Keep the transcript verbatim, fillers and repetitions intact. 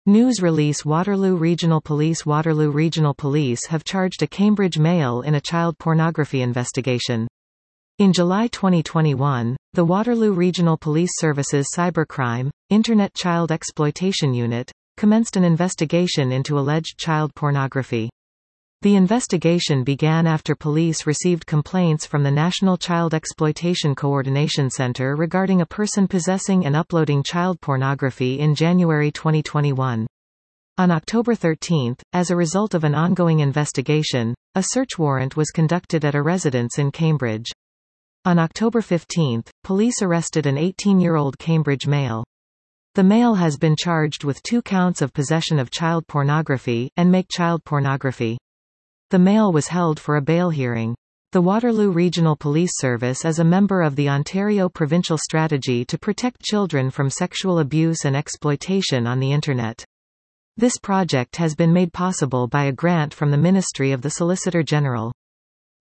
News release Waterloo Regional Police Waterloo Regional Police have charged a Cambridge male in a child pornography investigation. In July twenty twenty-one, the Waterloo Regional Police Service's Cybercrime, Internet Child Exploitation Unit, commenced an investigation into alleged child pornography. The investigation began after police received complaints from the National Child Exploitation Coordination Center regarding a person possessing and uploading child pornography in January twenty twenty-one. On October thirteenth, as a result of an ongoing investigation, a search warrant was conducted at a residence in Cambridge. On October fifteenth, police arrested an eighteen-year-old Cambridge male. The male has been charged with two counts of possession of child pornography, and make child pornography. The male was held for a bail hearing. The Waterloo Regional Police Service is a member of the Ontario Provincial Strategy to Protect Children from Sexual Abuse and Exploitation on the Internet. This project has been made possible by a grant from the Ministry of the Solicitor General.